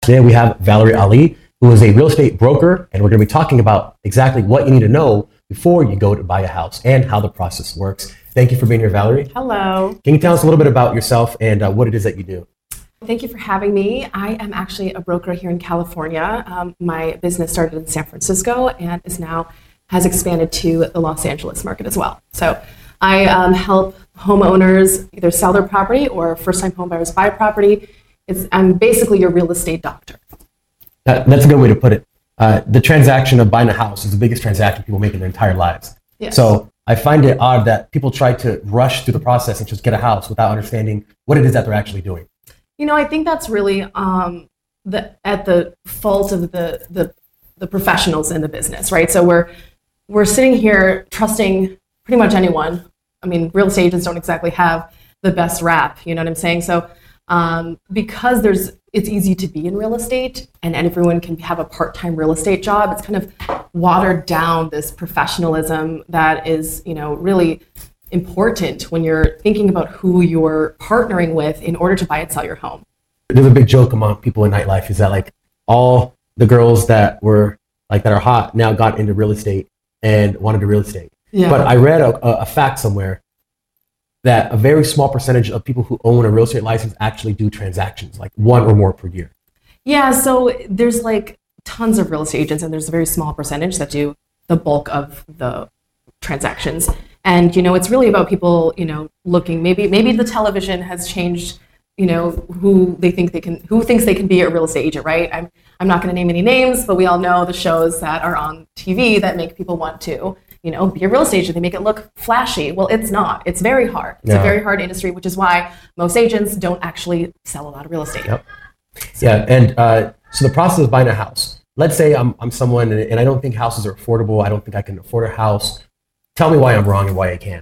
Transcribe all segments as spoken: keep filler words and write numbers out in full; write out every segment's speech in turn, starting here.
Today we have Valerie Ali, who is a real estate broker, and we're going to be talking about exactly what you need to know before you go to buy a house and how the process works. Thank you for being here, Valerie. Hello. Can you tell us a little bit about yourself and uh, what it is that you do? Thank you for having me. I am actually a broker here in California. Um, my business started in San Francisco and is now has expanded to the Los Angeles market as well. So I um, help homeowners either sell their property or first-time homebuyers buy property. It's, I'm basically your real estate doctor. That, that's a good way to put it. Uh, the transaction of buying a house is the biggest transaction people make in their entire lives. Yes. So I find it odd that people try to rush through the process and just get a house without understanding what it is that they're actually doing. You know, I think that's really um, the, at the fault of the, the the professionals in the business, right? So we're we're sitting here trusting pretty much anyone. I mean, real estate agents don't exactly have the best rap, you know what I'm saying? So um, because there's it's easy to be in real estate and everyone can have a part-time real estate job, it's kind of watered down this professionalism that is, you know, really important when you're thinking about who you're partnering with in order to buy and sell your home. There's a big joke among people in nightlife is that like all the girls that were like that are hot now got into real estate and wanted to real estate. Yeah. But I read a, a fact somewhere that a very small percentage of people who own a real estate license actually do transactions, like one or more per year. Yeah, so there's like tons of real estate agents and there's a very small percentage that do the bulk of the transactions. And, you know, it's really about people, you know, looking, maybe maybe the television has changed, you know, who they think they can, who thinks they can be a real estate agent, right? I'm I'm not going to name any names, but we all know the shows that are on T V that make people want to, you know, be a real estate agent. They make it look flashy. Well, it's not. It's very hard. It's Yeah. a very hard industry, which is why most agents don't actually sell a lot of real estate. Yep. Yeah, and uh, so the process of buying a house. Let's say I'm I'm someone and, and I don't think houses are affordable. I don't think I can afford a house. Tell me why I'm wrong and why I can.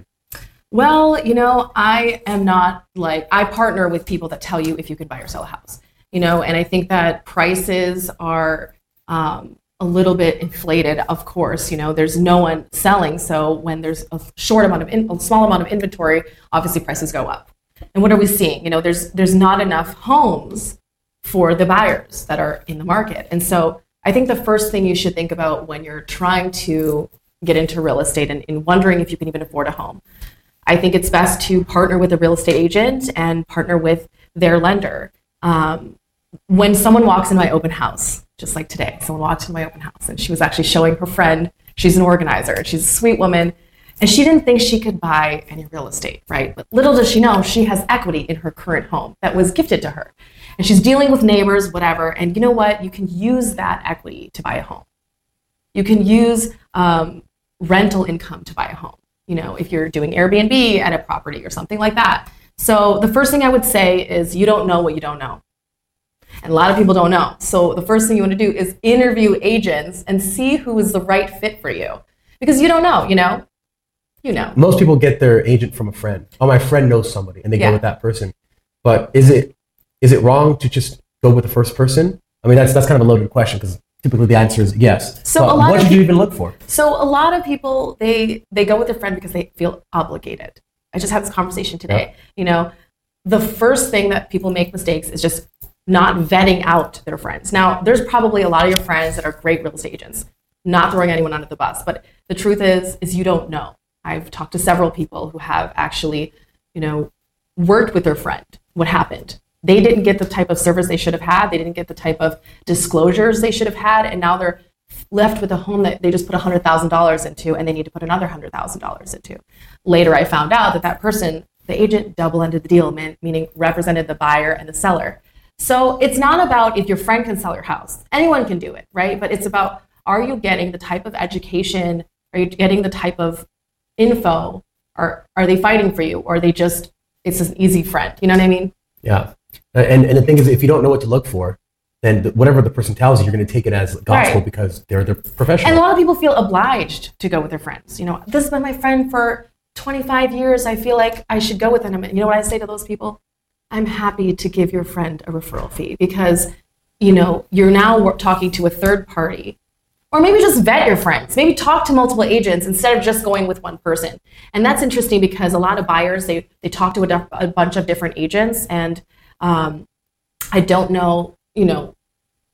Well, you know, I am not like, I partner with people that tell you if you can buy or sell a house, you know, and I think that prices are um, a little bit inflated, of course, you know, there's no one selling. So when there's a short amount of, in, a small amount of inventory, obviously prices go up. And what are we seeing? You know, there's there's not enough homes for the buyers that are in the market. And so I think the first thing you should think about when you're trying to get into real estate and, and wondering if you can even afford a home, I think it's best to partner with a real estate agent and partner with their lender. Um, when someone walks in my open house, just like today, someone walked into my open house and she was actually showing her friend, she's an organizer, she's a sweet woman, and she didn't think she could buy any real estate, right? But little does she know, she has equity in her current home that was gifted to her. And she's dealing with neighbors, whatever, and you know what? You can use that equity to buy a home. You can use um, rental income to buy a home. You know, if you're doing Airbnb at a property or something like that. So the first thing I would say is you don't know what you don't know. And a lot of people don't know. So the first thing you want to do is interview agents and see who is the right fit for you. Because you don't know, you know, you know. Most people get their agent from a friend. Oh, my friend knows somebody, and they Yeah. go with that person. But is it is it wrong to just go with the first person? I mean, that's that's kind of a loaded question because typically the answer is yes. So but a lot what of should you peop- even look for? So a lot of people, they they go with their friend because they feel obligated. I just had this conversation today. You know, the first thing that people make mistakes is just not vetting out their friends. Now, there's probably a lot of your friends that are great real estate agents, not throwing anyone under the bus. But the truth is, is you don't know. I've talked to several people who have actually, you know, worked with their friend. What happened? They didn't get the type of service they should have had. They didn't get the type of disclosures they should have had. And now they're left with a home that they just put one hundred thousand dollars into and they need to put another one hundred thousand dollars into. Later, I found out that that person, the agent, double-ended the deal, meaning represented the buyer and the seller. So it's not about if your friend can sell your house. Anyone can do it, right? But it's about, are you getting the type of education? Are you getting the type of info? Or are they fighting for you? Or are they just, it's an easy friend? You know what I mean? Yeah. And, and the thing is, if you don't know what to look for, then the, whatever the person tells you, you're going to take it as gospel Right. because they're the professional. And a lot of people feel obliged to go with their friends. You know, this has been my friend for twenty-five years. I feel like I should go with them. And you know what I say to those people? I'm happy to give your friend a referral fee because, you know, you're now talking to a third party. Or maybe just vet your friends. Maybe talk to multiple agents instead of just going with one person. And that's interesting because a lot of buyers, they, they talk to a, a bunch of different agents. And um, I don't know, you know,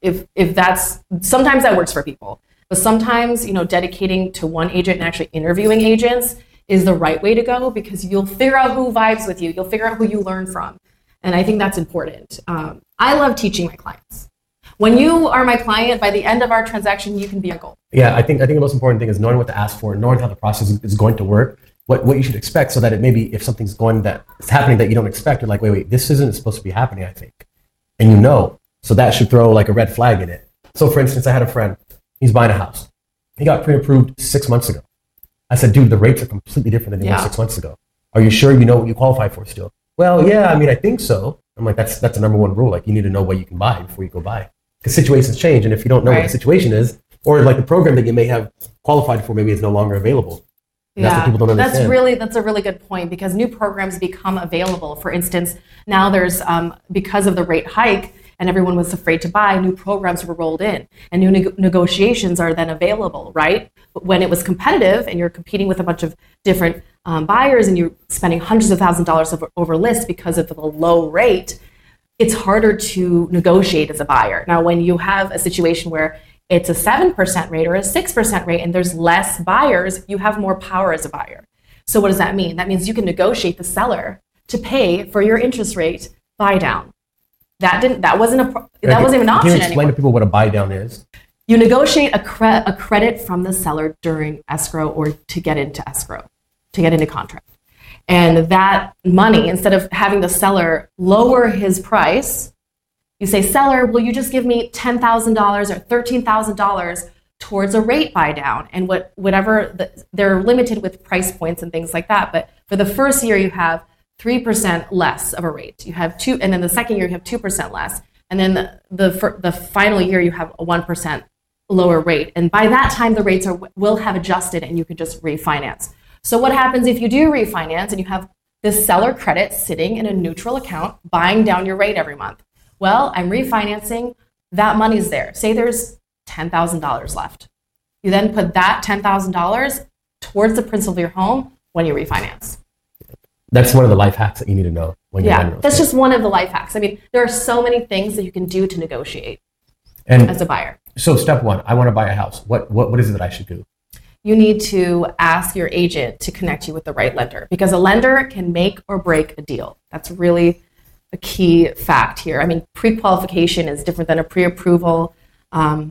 if if that's, sometimes that works for people, but sometimes, you know, dedicating to one agent and actually interviewing agents is the right way to go, because you'll figure out who vibes with you. You'll figure out who you learn from. And I think that's important. Um, I love teaching my clients. When you are my client, by the end of our transaction, you can be a goal. Yeah, I think I think the most important thing is knowing what to ask for, knowing how the process is going to work, what, what you should expect, so that it maybe if something's going that is happening that you don't expect, you're like, wait, wait, this isn't supposed to be happening, I think. And you know, so that should throw like a red flag in it. So for instance, I had a friend, he's buying a house. He got pre-approved six months ago. I said, dude, the rates are completely different than they yeah. were six months ago. Are you sure you know what you qualify for still? Well, yeah, I mean, I think so. I'm like, that's that's the number one rule. Like, you need to know what you can buy before you go buy. Because situations change, and if you don't know right. what the situation is, or like the program that you may have qualified for maybe is no longer available. And yeah, that's what people don't understand. That's really that's a really good point, because new programs become available. For instance, now there's um, because of the rate hike and everyone was afraid to buy, new programs were rolled in, and new neg- negotiations are then available, right? But when it was competitive and you're competing with a bunch of different um, buyers and you're spending hundreds of thousands of dollars over, over list because of the low rate, it's harder to negotiate as a buyer. Now, when you have a situation where it's a seven percent rate or a six percent rate and there's less buyers, you have more power as a buyer. So what does that mean? That means you can negotiate the seller to pay for your interest rate buy down. That didn't. That wasn't a. That wasn't even an option anymore. Can you explain to people what a buy down is? You negotiate a, cre- a credit from the seller during escrow or to get into escrow, to get into contract. And that money, instead of having the seller lower his price, you say, seller, will you just give me ten thousand dollars or thirteen thousand dollars towards a rate buy down? And what, whatever, the, they're limited with price points and things like that. But for the first year, you have three percent less of a rate. You have two, and then the second year, you have two percent less. And then the, the, for, the final year, you have a one percent lower rate. And by that time, the rates are will have adjusted and you can just refinance. So what happens if you do refinance and you have this seller credit sitting in a neutral account, buying down your rate every month? Well, I'm refinancing, that money's there. Say there's ten thousand dollars left. You then put that ten thousand dollars towards the principal of your home when you refinance. That's one of the life hacks that you need to know when you're yeah, buying real that's estate. just one of the life hacks. I mean, there are so many things that you can do to negotiate and as a buyer. So step one, I want to buy a house. What, what, what is it that I should do? You need to ask your agent to connect you with the right lender, because a lender can make or break a deal. That's really a key fact here. I mean, pre-qualification is different than a pre-approval, um,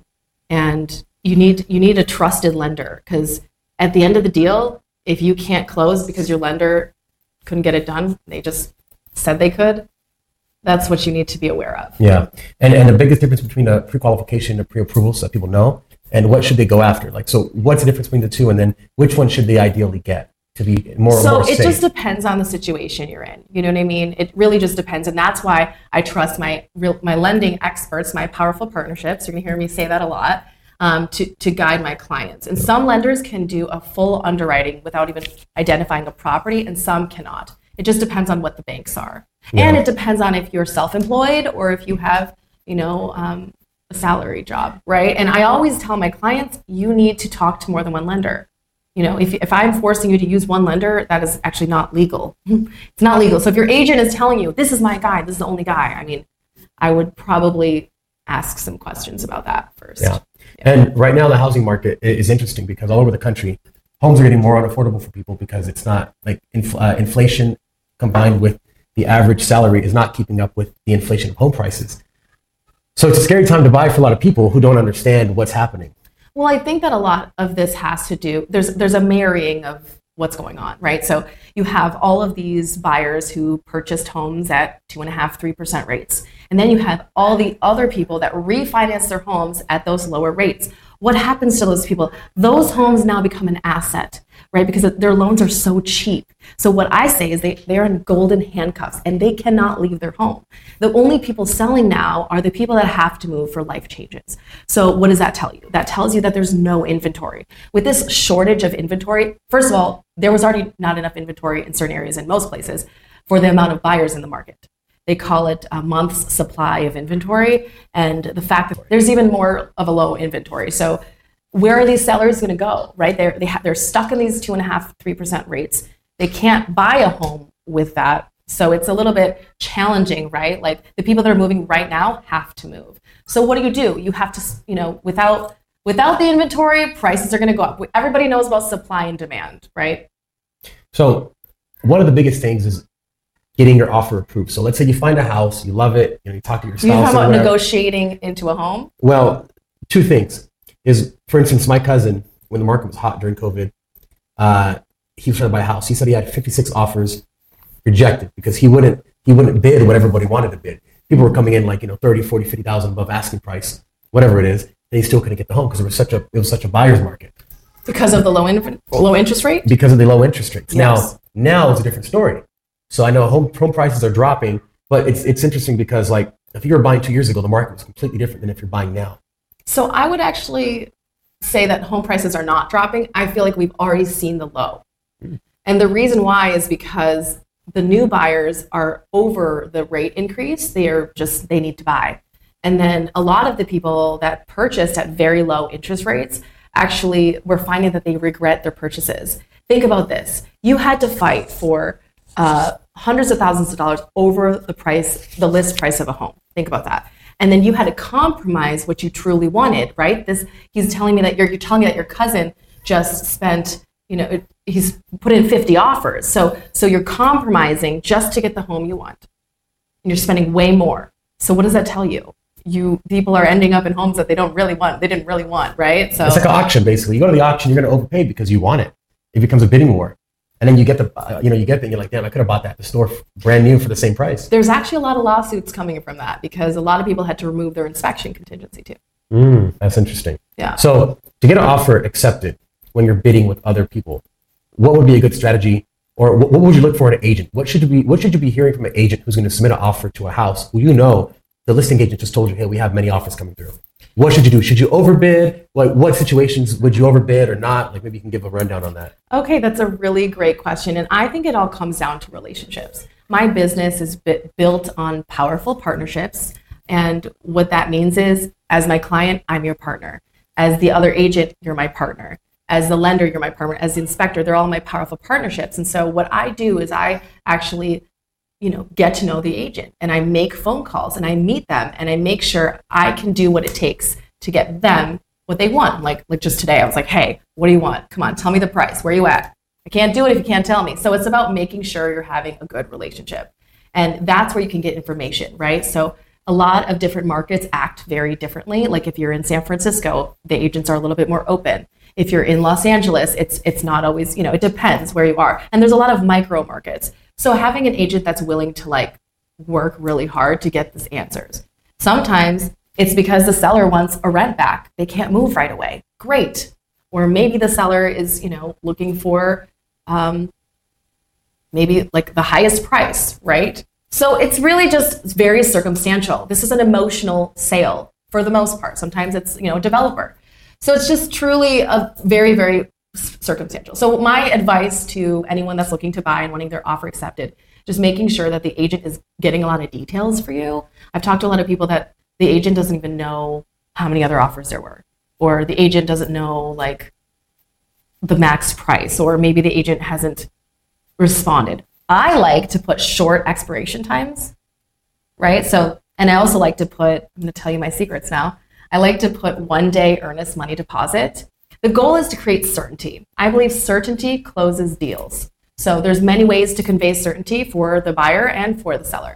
and you need you need a trusted lender, because at the end of the deal, if you can't close because your lender couldn't get it done, they just said they could, that's what you need to be aware of. Yeah, and and the biggest difference between a pre-qualification and a pre-approval, so that people know, and what should they go after? Like, so what's the difference between the two, and then which one should they ideally get to be more so more safe? So it just depends on the situation you're in. You know what I mean? It really just depends, and that's why I trust my real, my lending experts, my powerful partnerships. You're gonna hear me say that a lot, um, to to guide my clients. And some lenders can do a full underwriting without even identifying a property, and some cannot. It just depends on what the banks are, yeah. And it depends on if you're self-employed or if you have, you know. Um, a salary job, right? And I always tell my clients, you need to talk to more than one lender. You know, if if I'm forcing you to use one lender, that is actually not legal. It's not legal. So if your agent is telling you, this is my guy, this is the only guy, I mean, I would probably ask some questions about that first. Yeah. yeah. And right now the housing market is interesting because all over the country, homes are getting more unaffordable for people because it's not like inf- uh, inflation combined with the average salary is not keeping up with the inflation of home prices. So it's a scary time to buy for a lot of people who don't understand what's happening. Well, I think that a lot of this has to do, there's there's a marrying of what's going on, right? So you have all of these buyers who purchased homes at two and a half, three percent rates. And then you have all the other people that refinance their homes at those lower rates. What happens to those people? Those homes now become an asset, right? Because their loans are so cheap. So what I say is they, they're in golden handcuffs and they cannot leave their home. The only people selling now are the people that have to move for life changes. So what does that tell you? That tells you that there's no inventory. With this shortage of inventory, first of all, there was already not enough inventory in certain areas in most places for the amount of buyers in the market. They call it a month's supply of inventory, and the fact that there's even more of a low inventory. So where are these sellers going to go, right? They're, they ha- they're stuck in these two and a half, three percent rates. They can't buy a home with that. So it's a little bit challenging, right? Like the people that are moving right now have to move. So what do you do? You have to, you know, without without the inventory, prices are going to go up. Everybody knows about supply and demand, right? So one of the biggest things is getting your offer approved. So let's say you find a house, you love it, you know, you talk to your spouse. You talk about negotiating into a home? Well, two things is, for instance, my cousin, when the market was hot during COVID, uh, he was trying to buy a house. He said he had fifty-six offers rejected because he wouldn't he wouldn't bid what everybody wanted to bid. People were coming in like, you know, thirty, forty, fifty thousand above asking price, whatever it is, and he still couldn't get the home because it was such a it was such a buyer's market. Because of the low in, low interest rate? Because of the low interest rates. Yes. Now, now it's a different story. So I know home home prices are dropping, but it's it's interesting because like if you were buying two years ago, the market was completely different than if you're buying now. So I would actually say that home prices are not dropping. I feel like we've already seen the low. Mm. And the reason why is because the new buyers are over the rate increase. They are just, they need to buy. And then a lot of the people that purchased at very low interest rates, actually we're finding that they regret their purchases. Think about this. You had to fight for uh, hundreds of thousands of dollars over the price, the list price of a home. Think about that. And then you had to compromise what you truly wanted, right? This, he's telling me that you're, you're telling me that your cousin just spent, you know, it, he's put in fifty offers. So, so you're compromising just to get the home you want. And you're spending way more. So what does that tell you? You people are ending up in homes that they don't really want. They didn't really want, right? So it's like an auction, basically. You go to the auction, you're going to overpay because you want it. It becomes a bidding war. And then you get the, uh, you know, you get the, you're like, damn, I could have bought that at the store brand new for the same price. There's actually a lot of lawsuits coming from that because a lot of people had to remove their inspection contingency too. Mm, that's interesting. Yeah. So to get an offer accepted when you're bidding with other people, what would be a good strategy, or what, what would you look for in an agent? What should you be, what should you be hearing from an agent who's going to submit an offer to a house who you know the listing agent just told you, hey, we have many offers coming through? What should you do? Should you overbid? Like, what situations would you overbid or not? Like, maybe you can give a rundown on that. Okay, that's a really great question. And I think it all comes down to relationships. My business is b- built on powerful partnerships. And what that means is, as my client, I'm your partner. As the other agent, you're my partner. As the lender, you're my partner. As the inspector, they're all my powerful partnerships. And so what I do is I actually, you know, get to know the agent, and I make phone calls and I meet them and I make sure I can do what it takes to get them what they want. Like, like just today, I was like, hey, what do you want? Come on, tell me the price. Where are you at? I can't do it if you can't tell me. So it's about making sure you're having a good relationship. And that's where you can get information, right? So a lot of different markets act very differently. Like if you're in San Francisco, the agents are a little bit more open. If you're in Los Angeles, it's it's not always, you know, it depends where you are. And there's a lot of micro markets. So having an agent that's willing to like work really hard to get these answers. Sometimes it's because the seller wants a rent back. They can't move right away. Great. Or maybe the seller is, you know, looking for um, maybe like the highest price, right? So it's really just very circumstantial. This is an emotional sale for the most part. Sometimes it's, you know, a developer. So it's just truly a very, very circumstantial. So my advice to anyone that's looking to buy and wanting their offer accepted, just making sure that the agent is getting a lot of details for you. I've talked to a lot of people that the agent doesn't even know how many other offers there were, or the agent doesn't know like the max price, or maybe the agent hasn't responded. I like to put short expiration times, right? So, and I also like to put, I'm gonna tell you my secrets now. I like to put one day earnest money deposit. The goal is to create certainty. I believe certainty closes deals. So there's many ways to convey certainty for the buyer and for the seller.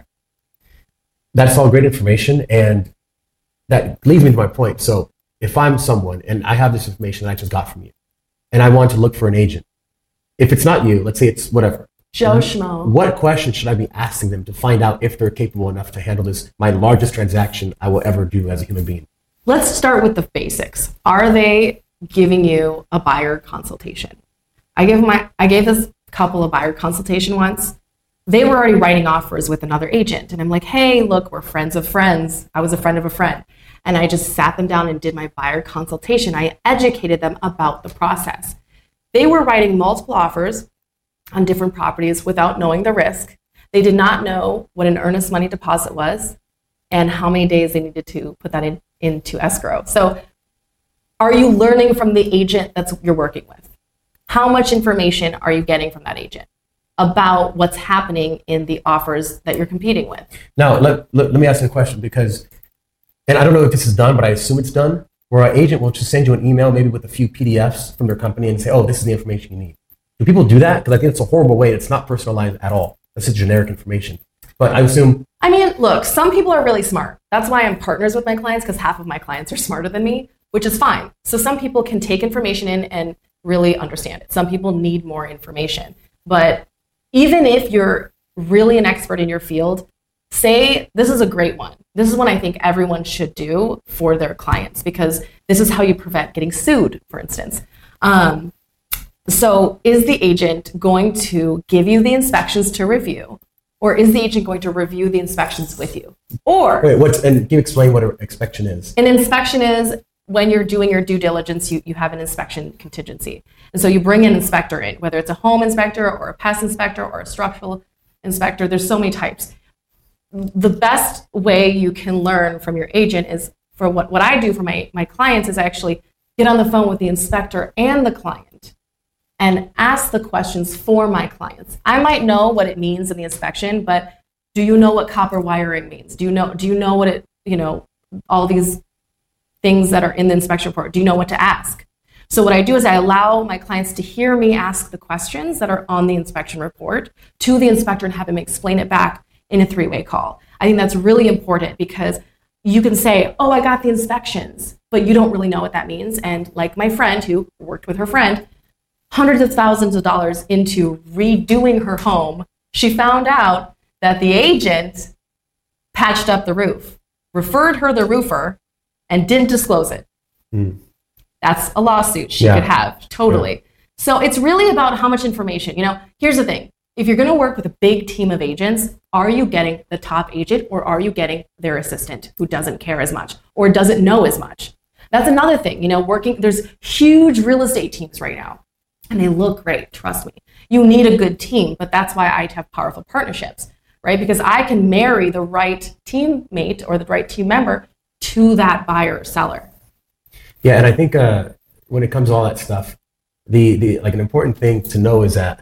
That's all great information, and that leads me to my point. So if I'm someone and I have this information that I just got from you, and I want to look for an agent, if it's not you, let's say it's whatever, Joe Schmo, what questions should I be asking them to find out if they're capable enough to handle this, my largest transaction I will ever do as a human being? Let's start with the basics. Are they giving you a buyer consultation? I gave my I gave this couple a buyer consultation once. They were already writing offers with another agent, and I'm like, hey, look, we're friends of friends. I was a friend of a friend, and I just sat them down and did my buyer consultation. I educated them about the process. They were writing multiple offers on different properties without knowing the risk. They did not know what an earnest money deposit was and how many days they needed to put that in into escrow. So are you learning from the agent that's you're working with? How much information are you getting from that agent about what's happening in the offers that you're competing with? Now, let, let, let me ask you a question, because and I don't know if this is done, but I assume it's done, where our agent will just send you an email, maybe with a few P D Fs from their company and say, oh, this is the information you need. Do people do that? Because I think it's a horrible way. It's not personalized at all. It's just generic information. But I assume... I mean, look, some people are really smart. That's why I'm partners with my clients, because half of my clients are smarter than me, which is fine. So some people can take information in and really understand it. Some people need more information. But even if you're really an expert in your field, say, this is a great one. This is one I think everyone should do for their clients, because this is how you prevent getting sued, for instance. Um, so is the agent going to give you the inspections to review? Or is the agent going to review the inspections with you? Or wait, what's and can you explain what an inspection is? An inspection is when you're doing your due diligence, you, you have an inspection contingency. And so you bring an inspector in, whether it's a home inspector or a pest inspector or a structural inspector. There's so many types. The best way you can learn from your agent is, for what, what I do for my, my clients is I actually get on the phone with the inspector and the client and ask the questions for my clients. I might know what it means in the inspection, but do you know what copper wiring means? Do you know, do you know what it, you know, all these things that are in the inspection report? Do you know what to ask? So what I do is I allow my clients to hear me ask the questions that are on the inspection report to the inspector and have him explain it back in a three-way call. I think that's really important, because you can say, oh, I got the inspections, but you don't really know what that means. And like my friend who worked with her friend, hundreds of thousands of dollars into redoing her home, she found out that the agent patched up the roof, referred her the roofer, and didn't disclose it. Mm. That's a lawsuit she yeah. could have, totally. Yeah. So it's really about how much information. You know, here's the thing. If you're going to work with a big team of agents, are you getting the top agent, or are you getting their assistant who doesn't care as much or doesn't know as much? That's another thing. You know, working, there's huge real estate teams right now, and they look great, trust me. You need a good team, but that's why I have powerful partnerships, right? Because I can marry the right teammate or the right team member to that buyer or seller. Yeah, and I think uh, when it comes to all that stuff, the, the like an important thing to know is that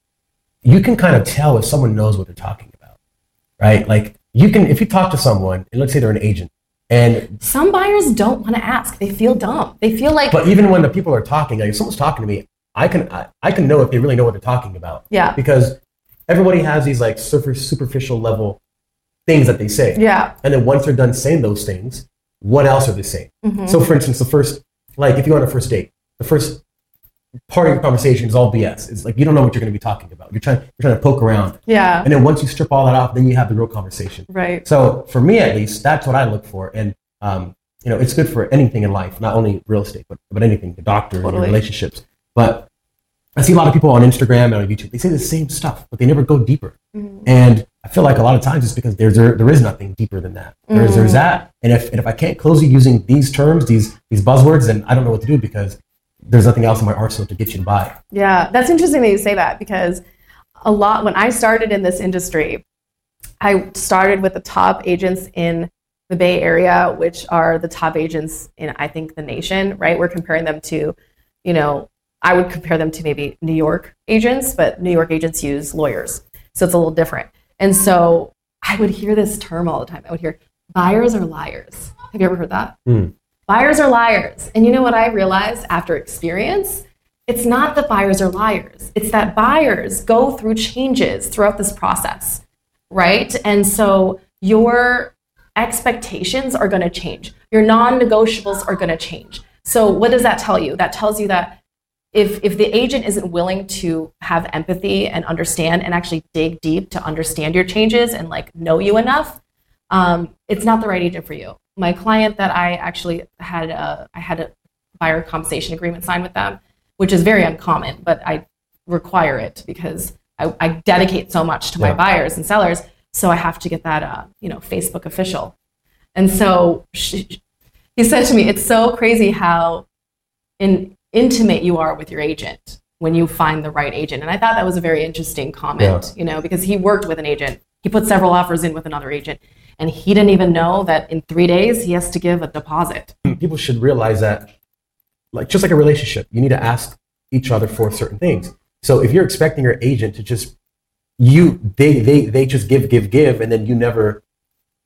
you can kind of tell if someone knows what they're talking about, right? Like you can, if you talk to someone, and let's say they're an agent, and some buyers don't want to ask. They feel dumb. They feel like. But even when the people are talking, like if someone's talking to me, I can I, I can know if they really know what they're talking about. Yeah. Because everybody has these like super superficial level things that they say. Yeah. And then once they're done saying those things, what else are they saying? Mm-hmm. So for instance, the first, like if you go on a first date, the first part of your conversation is all B S. It's like you don't know what you're going to be talking about. You're trying, you're trying to poke around. Yeah. And then once you strip all that off, then you have the real conversation. Right. So for me, at least, that's what I look for. And um, you know, it's good for anything in life, not only real estate, but but anything, the doctor, totally. Relationships. But I see a lot of people on Instagram and on YouTube. They say the same stuff, but they never go deeper. Mm-hmm. And I feel like a lot of times it's because there's there, there is nothing deeper than that. Mm-hmm. There's there's that. And if and if I can't close you using these terms, these these buzzwords, then I don't know what to do, because there's nothing else in my arsenal to get you to buy. Yeah, that's interesting that you say that, because a lot, when I started in this industry, I started with the top agents in the Bay Area, which are the top agents in, I think, the nation, right? We're comparing them to, you know, I would compare them to maybe New York agents, but New York agents use lawyers. So it's a little different. And so I would hear this term all the time. I would hear, buyers are liars. Have you ever heard that? Mm. Buyers are liars. And you know what I realized after experience? It's not that buyers are liars. It's that buyers go through changes throughout this process, right? And so your expectations are going to change. Your non-negotiables are going to change. So what does that tell you? That tells you that if if the agent isn't willing to have empathy and understand and actually dig deep to understand your changes and like know you enough, um, it's not the right agent for you. My client that I actually had a, I had a buyer compensation agreement signed with them, which is very uncommon, but I require it because I, I dedicate so much to my yeah. buyers and sellers. So I have to get that, uh, you know, Facebook official. And so she, he said to me, it's so crazy how in, intimate you are with your agent when you find the right agent. And I thought that was a very interesting comment, yeah. you know, because he worked with an agent. He put several offers in with another agent, and he didn't even know that in three days he has to give a deposit. People should realize that, like just like a relationship, you need to ask each other for certain things. So if you're expecting your agent to just, you, they, they, they just give, give, give, and then you never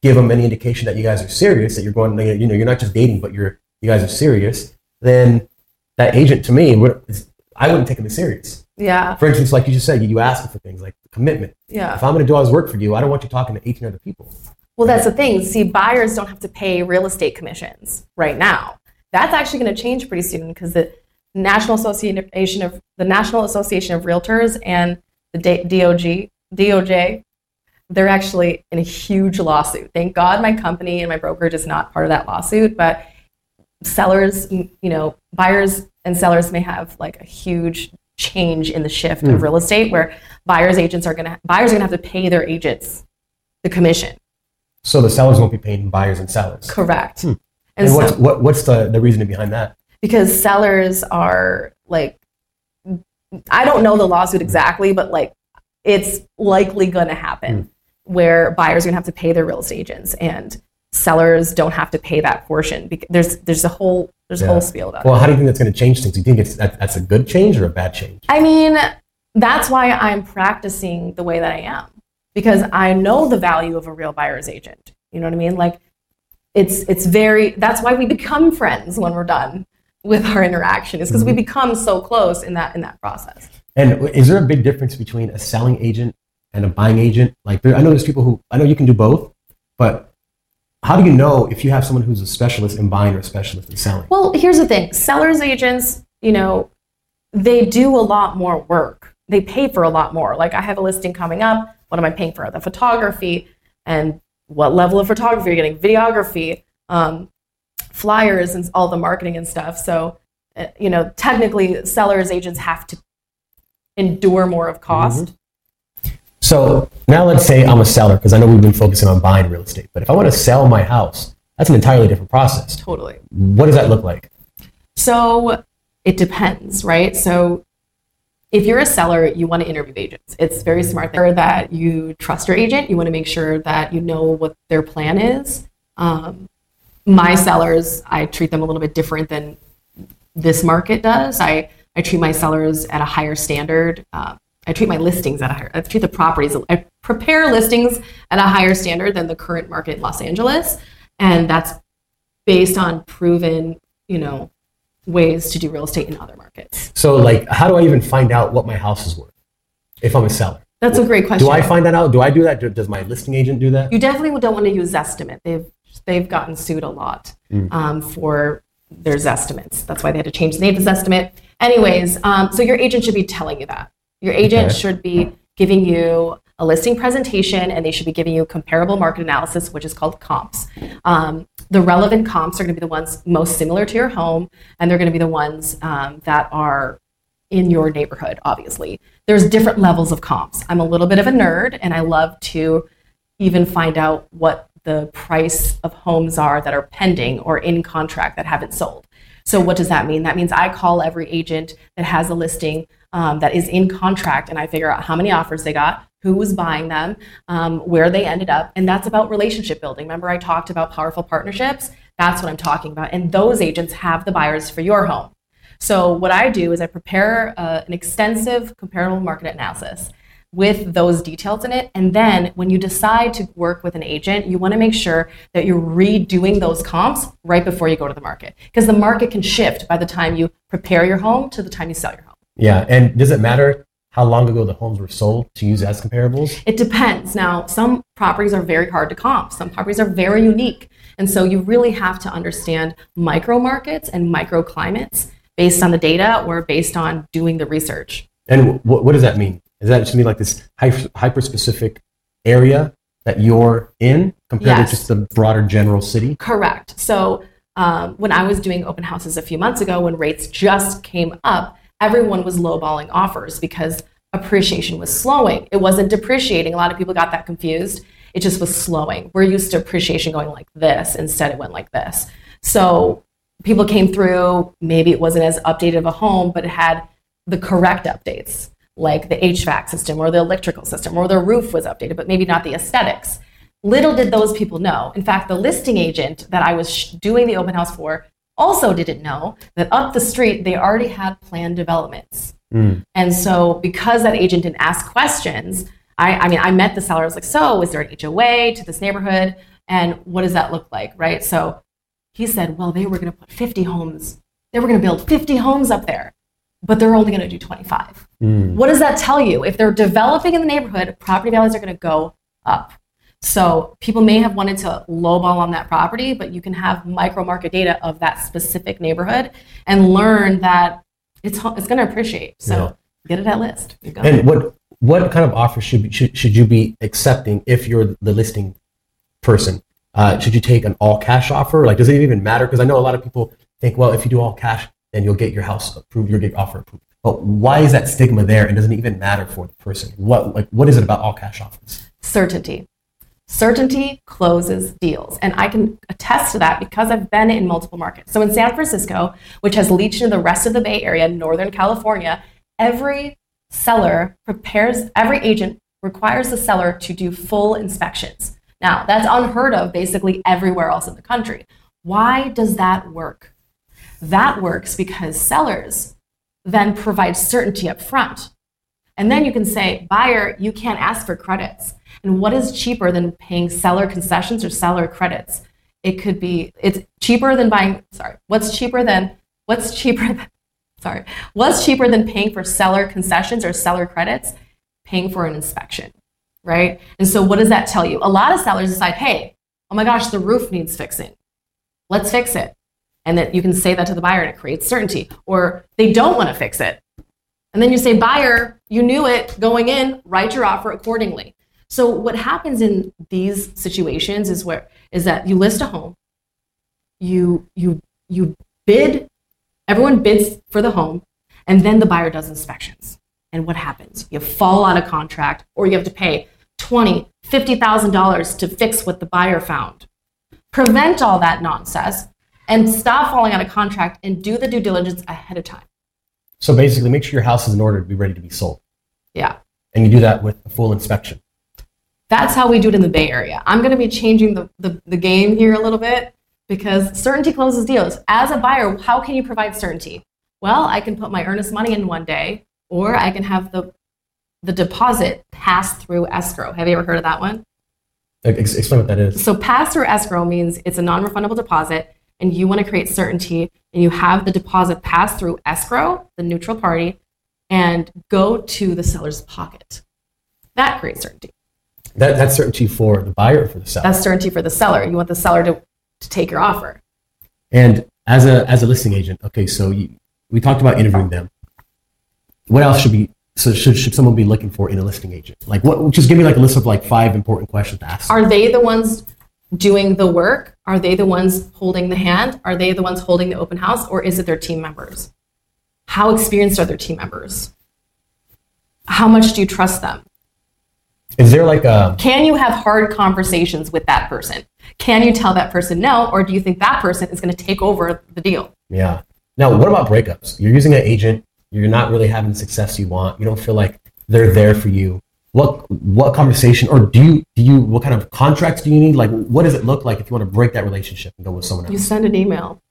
give them any indication that you guys are serious, that you're going, you know, you're not just dating, but you're, you guys are serious, then that agent to me, would, I wouldn't take him as serious. Yeah. For instance, like you just said, you ask for things like commitment. Yeah. If I'm going to do all this work for you, I don't want you talking to eighteen other people. Well, that's the thing. See, buyers don't have to pay real estate commissions right now. That's actually going to change pretty soon because the National Association of the National Association of Realtors and the D O G, D O J, they're actually in a huge lawsuit. Thank God my company and my brokerage is not part of that lawsuit, but sellers, you know, buyers and sellers may have like a huge change in the shift mm. of real estate where buyers agents are going to buyers are going to have to pay their agents the commission. So the sellers won't be paying buyers and sellers. Correct. Hmm. And, and so, what's what, what's the, the reasoning behind that? Because sellers are like, I don't know the lawsuit exactly, but like it's likely going to happen mm. where buyers are going to have to pay their real estate agents and sellers don't have to pay that portion. Because there's there's a whole there's yeah. a whole spiel about well, it. Well, how do you think that's going to change things? Do you think it's that, that's a good change or a bad change? I mean, that's why I'm practicing the way that I am. Because I know the value of a real buyer's agent. You know what I mean? Like, it's it's very, that's why we become friends when we're done with our interaction, is because mm-hmm. we become so close in that in that process. And is there a big difference between a selling agent and a buying agent? Like, there, I know there's people who, I know you can do both, but how do you know if you have someone who's a specialist in buying or a specialist in selling? Well, here's the thing. Sellers agents, you know, they do a lot more work. They pay for a lot more. Like, I have a listing coming up. What am I paying for? The photography, and what level of photography you're getting, videography, um, flyers, and all the marketing and stuff. So, uh, you know, technically, sellers agents have to endure more of cost. Mm-hmm. So now let's say I'm a seller, because I know we've been focusing on buying real estate. But if I want to sell my house, that's an entirely different process. Totally. What does that look like? So it depends, right? So if you're a seller, you want to interview agents. It's very smart there that you trust your agent. You want to make sure that you know what their plan is. Um, my sellers, I treat them a little bit different than this market does. I, I treat my sellers at a higher standard. Uh, I treat my listings at a higher, I treat the properties, I prepare listings at a higher standard than the current market in Los Angeles. And that's based on proven, you know, ways to do real estate in other markets. So, like, how do I even find out what my house is worth if I'm a seller? That's a great question. Do I find that out? Do I do that? Does my listing agent do that? You definitely don't want to use Zestimate. They've they've gotten sued a lot mm. um, for their Zestimates. That's why they had to change the name to Zestimate. Anyways, um, so your agent should be telling you that. Your agent okay. should be giving you a listing presentation, and they should be giving you comparable market analysis, which is called comps. Um, the relevant comps are going to be the ones most similar to your home, and they're going to be the ones um, that are in your neighborhood, obviously. There's different levels of comps. I'm a little bit of a nerd, and I love to even find out what the price of homes are that are pending or in contract that haven't sold. So what does that mean? That means I call every agent that has a listing um, that is in contract, and I figure out how many offers they got, who was buying them, um, where they ended up, and that's about relationship building. Remember I talked about powerful partnerships? That's what I'm talking about, and those agents have the buyers for your home. So what I do is I prepare uh, an extensive comparable market analysis with those details in it, and then when you decide to work with an agent, you want to make sure that you're redoing those comps right before you go to the market, because the market can shift by the time you prepare your home to the time you sell your home. Yeah, and does it matter how long ago the homes were sold to use as comparables? It depends. Now, some properties are very hard to comp. Some properties are very unique. And so you really have to understand micro markets and microclimates based on the data or based on doing the research. And what, what does that mean? Does that just mean like this hyper-specific area that you're in compared yes. to just the broader general city? Correct. So um, when I was doing open houses a few months ago, when rates just came up, everyone was lowballing offers because appreciation was slowing. It wasn't depreciating. A lot of people got that confused. It just was slowing. We're used to appreciation going like this. Instead, it went like this. So people came through. Maybe it wasn't as updated of a home, but it had the correct updates, like the H V A C system or the electrical system, or the roof was updated, but maybe not the aesthetics. Little did those people know. In fact, the listing agent that I was sh- doing the open house for also didn't know that up the street, they already had planned developments. Mm. And so because that agent didn't ask questions, I, I mean, I met the seller. I was like, so is there an H O A to this neighborhood? And what does that look like, right? So he said, well, they were going to put fifty homes. They were going to build fifty homes up there, but they're only going to do twenty-five. Mm. What does that tell you? If they're developing in the neighborhood, property values are going to go up. So people may have wanted to lowball on that property, but you can have micro market data of that specific neighborhood and learn that it's it's going to appreciate. So yeah. Get it at list. And what what kind of offer should, be, should should you be accepting if you're the listing person? Uh, should you take an all cash offer? Like, does it even matter? Because I know a lot of people think, well, if you do all cash, then you'll get your house approved, you'll get your offer approved. But why is that stigma there, and doesn't it even matter for the person? What like what is it about all cash offers? Certainty. Certainty closes deals. And I can attest to that because I've been in multiple markets. So in San Francisco, which has leached into the rest of the Bay Area, Northern California, every seller prepares, every agent requires the seller to do full inspections. Now, that's unheard of basically everywhere else in the country. Why does that work? That works because sellers then provide certainty up front. And then you can say, buyer, you can't ask for credits. And what is cheaper than paying seller concessions or seller credits? It could be, it's cheaper than buying, sorry, what's cheaper than, what's cheaper than, sorry, what's cheaper than paying for seller concessions or seller credits? Paying for an inspection, right? And so what does that tell you? A lot of sellers decide, hey, oh my gosh, the roof needs fixing. Let's fix it. And that you can say that to the buyer and it creates certainty. Or they don't want to fix it. And then you say, buyer, you knew it going in, write your offer accordingly. So what happens in these situations is where is that you list a home, you you you bid, everyone bids for the home, and then the buyer does inspections. And what happens? You fall out of contract, or you have to pay twenty thousand dollars, fifty thousand dollars to fix what the buyer found. Prevent all that nonsense and stop falling out of contract and do the due diligence ahead of time. So basically, make sure your house is in order to be ready to be sold. Yeah. And you do that with a full inspection. That's how we do it in the Bay Area. I'm going to be changing the, the, the game here a little bit because certainty closes deals. As a buyer, how can you provide certainty? Well, I can put my earnest money in one day, or I can have the the deposit pass through escrow. Have you ever heard of that one? Ex- explain what that is. So pass through escrow means it's a non-refundable deposit, and you want to create certainty, and you have the deposit pass through escrow, the neutral party, and go to the seller's pocket. That creates certainty. That, that's certainty for the buyer or for the seller? That's certainty for the seller. You want the seller to, to take your offer. And as a as a listing agent, okay, so you, we talked about interviewing them. What else should be so should should someone be looking for in a listing agent? Like what? Just give me like a list of like five important questions to ask. Are they the ones doing the work? Are they the ones holding the hand? Are they the ones holding the open house? Or is it their team members? How experienced are their team members? How much do you trust them? Is there like a... Can you have hard conversations with that person? Can you tell that person no, or do you think that person is going to take over the deal? Yeah. Now, what about breakups? You're using an agent. You're not really having the success you want. You don't feel like they're there for you. What what conversation, or do you, do you, what kind of contracts do you need? Like, what does it look like if you want to break that relationship and go with someone else? You send an email.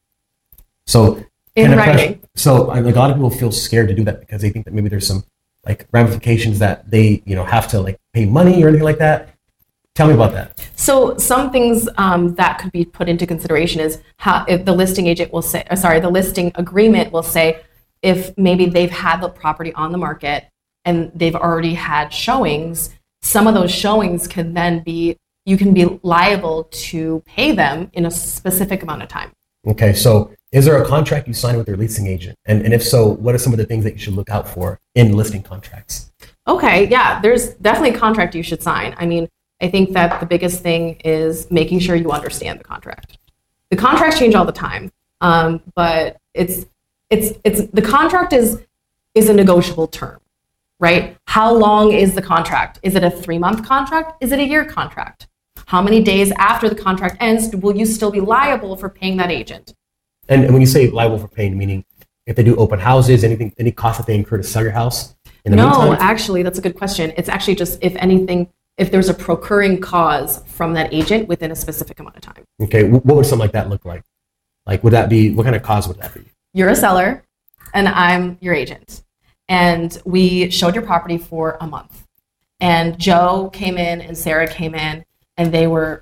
So, in writing. So, like, a lot of people feel scared to do that because they think that maybe there's some like ramifications that they, you know, have to like pay money or anything like that. Tell me about that. So some things um, that could be put into consideration is how if the listing agent will say, or sorry, the listing agreement will say if maybe they've had the property on the market and they've already had showings, some of those showings can then be, you can be liable to pay them in a specific amount of time. Okay, so is there a contract you sign with your leasing agent? And, and if so, what are some of the things that you should look out for in listing contracts? Okay, yeah, there's definitely a contract you should sign. I mean, I think that the biggest thing is making sure you understand the contract. The contracts change all the time, um, but it's it's it's the contract is is a negotiable term, right? How long is the contract? Is it a three-month contract? Is it a year contract? How many days after the contract ends will you still be liable for paying that agent? And, and when you say liable for paying, meaning if they do open houses, anything, any cost that they incur to sell your house in the no, meantime? No, actually, that's a good question. It's actually just if anything, if there's a procuring cause from that agent within a specific amount of time. Okay, what would something like that look like? Like, would that be, what kind of cause would that be? You're a seller, and I'm your agent. And we showed your property for a month. And Joe came in and Sarah came in, and they were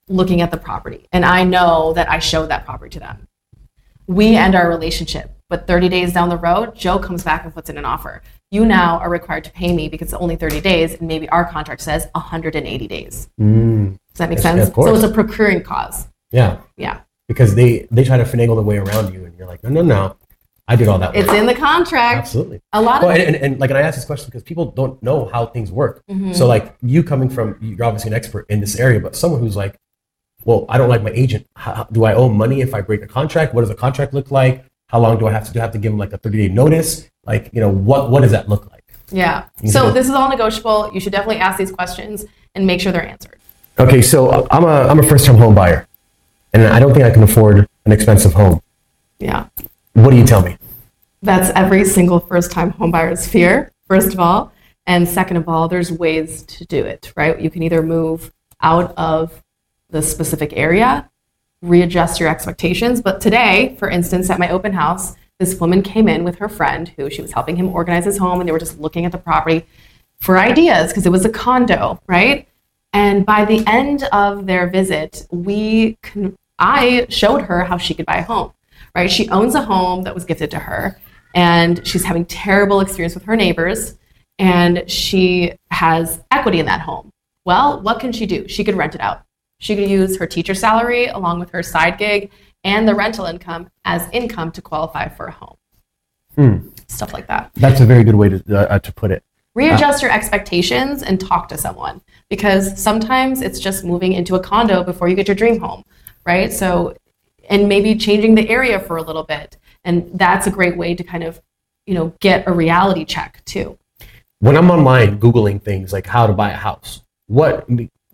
looking at the property and I know that I showed that property to them. We end our relationship, but thirty days down the road, Joe comes back and puts in an offer. You now are required to pay me because it's only thirty days, and maybe our contract says one hundred eighty days. Mm. Does that make Yes, sense? yeah, of course. So it's a procuring cause. Yeah. Yeah. Because they, they try to finagle their way around you, and you're like, no, no, no. I did all that work. It's in the contract. Absolutely. A lot well, of and, and, and like, and I ask this question because people don't know how things work. Mm-hmm. So like you coming from, you're obviously an expert in this area, but someone who's like, well, I don't like my agent. How, do I owe money if I break a contract? What does a contract look like? How long do I have to do? I have to give them like a thirty day notice? Like, you know, what, what does that look like? Yeah. You So know? this is all negotiable. You should definitely ask these questions and make sure they're answered. Okay. So I'm a, I'm a first time home buyer and I don't think I can afford an expensive home. Yeah. What do you tell me? That's every single first-time homebuyer's fear, first of all. And second of all, there's ways to do it, right? You can either move out of the specific area, readjust your expectations. But today, for instance, at my open house, this woman came in with her friend who she was helping him organize his home, and they were just looking at the property for ideas because it was a condo, right? And by the end of their visit, we con- I showed her how she could buy a home, right? She owns a home that was gifted to her, and she's having terrible experience with her neighbors, and she has equity in that home. Well, what can she do? She could rent it out. She could use her teacher salary along with her side gig and the rental income as income to qualify for a home. Hmm. Stuff like that. That's a very good way to, uh, to put it. Readjust your expectations and talk to someone, because sometimes it's just moving into a condo before you get your dream home, right? So, and maybe changing the area for a little bit. And that's a great way to kind of, you know, get a reality check too. When I'm online Googling things like how to buy a house, what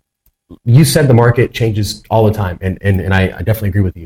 you said the market changes all the time, and, and, and I, I definitely agree with you.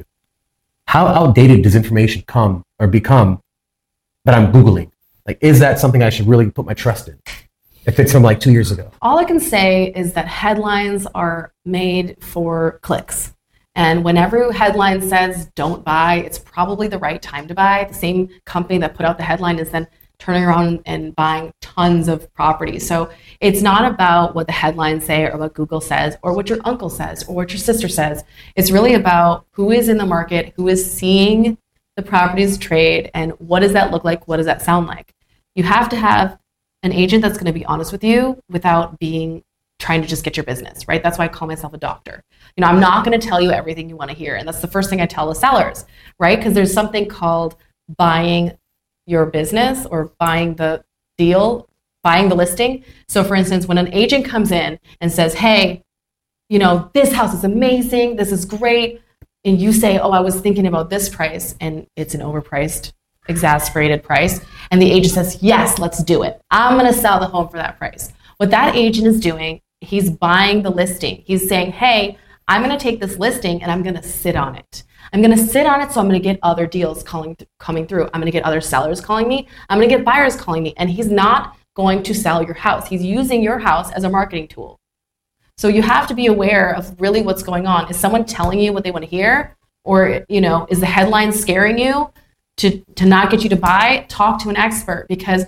How outdated does information come or become that I'm Googling? Like, is that something I should really put my trust in if it's from like two years ago? All I can say is that headlines are made for clicks. And whenever headline says don't buy, it's probably the right time to buy. The same company that put out the headline is then turning around and buying tons of property. So it's not about what the headlines say or what Google says or what your uncle says or what your sister says. It's really about who is in the market, who is seeing the properties trade, and what does that look like? What does that sound like? You have to have an agent that's going to be honest with you without being trying to just get your business, right? That's why I call myself a doctor. You know, I'm not going to tell you everything you want to hear. And that's the first thing I tell the sellers, right? Because there's something called buying your business or buying the deal, buying the listing. So for instance, when an agent comes in and says, hey, you know, this house is amazing, this is great, and you say, oh, I was thinking about this price, and it's an overpriced, exasperated price, and the agent says, yes, let's do it. I'm going to sell the home for that price. What that agent is doing, he's buying the listing. He's saying, hey, I'm going to take this listing and I'm going to sit on it. I'm going to sit on it, so I'm going to get other deals calling, coming through. I'm going to get other sellers calling me. I'm going to get buyers calling me. And he's not going to sell your house. He's using your house as a marketing tool. So you have to be aware of really what's going on. Is someone telling you what they want to hear? Or, you know, is the headline scaring you to, to not get you to buy? Talk to an expert, because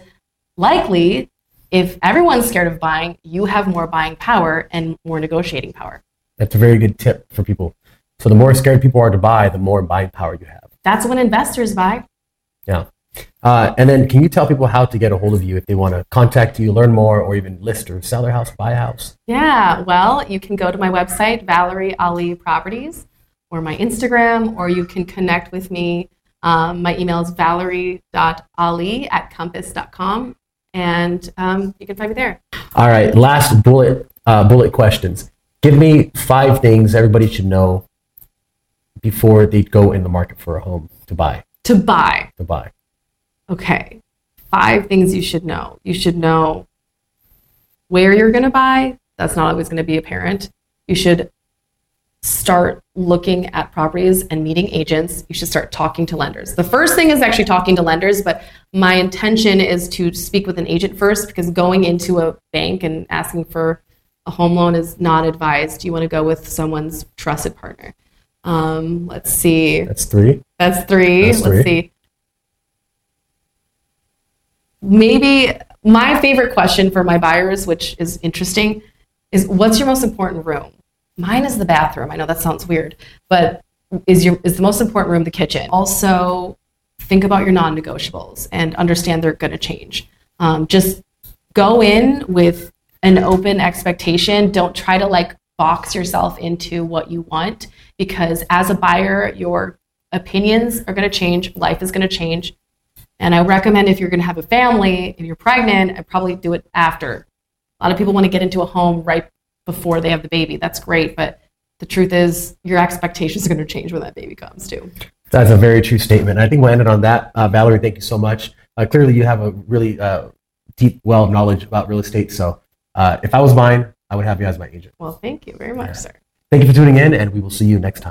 likely if everyone's scared of buying, you have more buying power and more negotiating power. That's a very good tip for people. So the more scared people are to buy, the more buying power you have. That's when investors buy. Yeah. Uh, and then can you tell people how to get a hold of you if they want to contact you, learn more, or even list or sell their house, buy a house? Yeah, well, you can go to my website, Valerie Ali Properties, or my Instagram, or you can connect with me. Um, my email is valerie dot ali at compass dot com, and um, you can find me there. All right, last bullet uh, bullet questions. Give me five things everybody should know before they go in the market for a home to buy. To buy. To buy. Okay, five things you should know. You should know where you're going to buy. That's not always going to be apparent. You should start looking at properties and meeting agents. You should start talking to lenders. The first thing is actually talking to lenders, but my intention is to speak with an agent first, because going into a bank and asking for a home loan is not advised. You want to go with someone's trusted partner. Um, let's see. That's three. That's three. That's let's three. see. Maybe my favorite question for my buyers, which is interesting, is what's your most important room? mine is the bathroom. I know that sounds weird, but is your is the most important room the kitchen? Also, think about your non-negotiables and understand they're going to change. Um, just go in with an open expectation. Don't try to like box yourself into what you want, because as a buyer, your opinions are going to change. Life is going to change. And I recommend if you're going to have a family, if you're pregnant, I probably do it after. A lot of people want to get into a home right before they have the baby. That's great, but the truth is your expectations are going to change when that baby comes too. That's a very true statement. I think we'll end it on that. Uh, Valerie, thank you so much. Uh, clearly, you have a really uh, deep well of knowledge about real estate. So uh, if I was buying, I would have you as my agent. Well, thank you very much, yeah. sir. Thank you for tuning in, and we will see you next time.